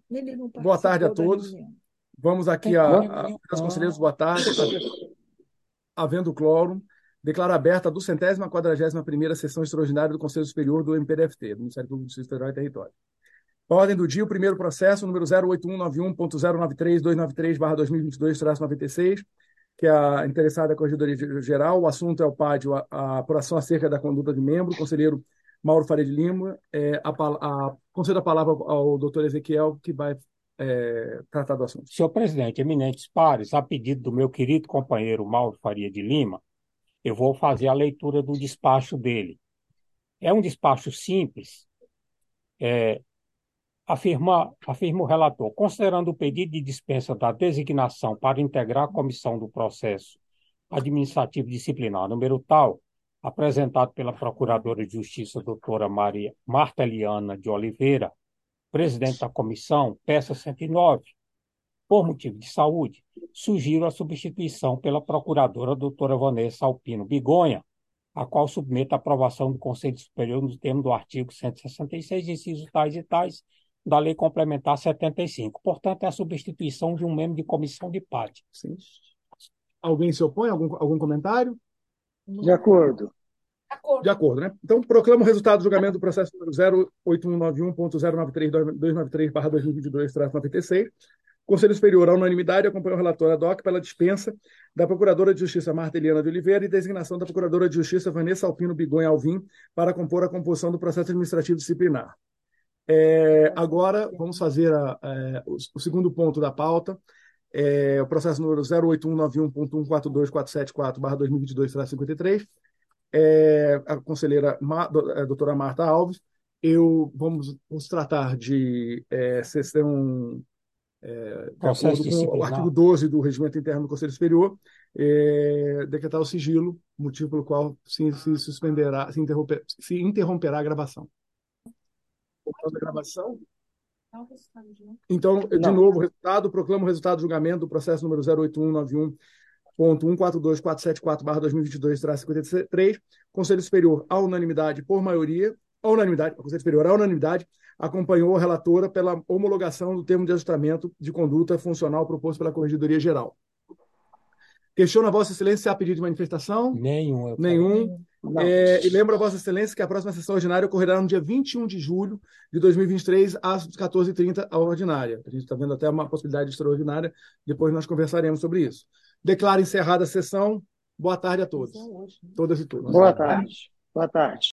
Boa tarde a todos. Vvamos aqui aos conselheiros, boa tarde. Havendo quórum, declaro aberta a 241ª sessão extraordinária do Conselho Superior do MPDFT, do Ministério Público do Distrito Federal e Território. A ordem do dia, o primeiro processo, número 08191.093/2022-96, que é a interessada Corregedoria Geral. O assunto é o PAD, a apuração acerca da conduta de membro, o conselheiro Mauro Faria de Lima. Concedo a palavra ao doutor Ezequiel, que vai tratar do assunto. Senhor presidente, eminentes pares, a pedido do meu querido companheiro Mauro Faria de Lima, eu vou fazer a leitura do despacho dele. É um despacho simples, afirma o relator, considerando o pedido de dispensa da designação para integrar a comissão do processo administrativo disciplinar número tal, apresentado pela Procuradora de Justiça, doutora Marta Eliana de Oliveira, presidente da comissão, peça 109, por motivo de saúde, sugiro a substituição pela procuradora doutora Vanessa Alpino Bigonha, a qual submeto à aprovação do Conselho Superior no termo do artigo 166, incisos tais e tais, da Lei Complementar 75. Portanto, é a substituição de um membro de comissão de parte. Sim. Alguém se opõe? Algum comentário? De acordo. De acordo, né? Então, proclamo o resultado do julgamento do processo número 08191.093/2022-96. Conselho Superior, à unanimidade, acompanhou o relator ad hoc pela dispensa da Procuradora de Justiça Marta Eliana de Oliveira e designação da Procuradora de Justiça Vanessa Alpino Bigonha Alvim para compor a composição do processo administrativo disciplinar. Agora, vamos fazer o segundo ponto da pauta, o processo número 08191.142.474/2022-53. A conselheira a doutora Marta Alves. Vamos tratar de sessão de acordo com o artigo 12 do Regimento Interno do Conselho Superior, decretar o sigilo, motivo pelo qual se interromperá a gravação. Voltando à gravação. Então, de novo, proclamo o resultado do julgamento do processo número 08191.142.474/2022-53, Conselho Superior, à unanimidade, por maioria, o Conselho Superior, à unanimidade, acompanhou a relatora pela homologação do termo de ajustamento de conduta funcional proposto pela Corregedoria Geral. Questiono a Vossa Excelência se há pedido de manifestação? Nenhum. E lembro a Vossa Excelência que a próxima sessão ordinária ocorrerá no dia 21 de julho de 2023, às 14h30, a ordinária. A gente está vendo até uma possibilidade extraordinária, depois nós conversaremos sobre isso. Declaro encerrada a sessão. Boa tarde a todos. Todas e todos. Boa tarde. Boa tarde.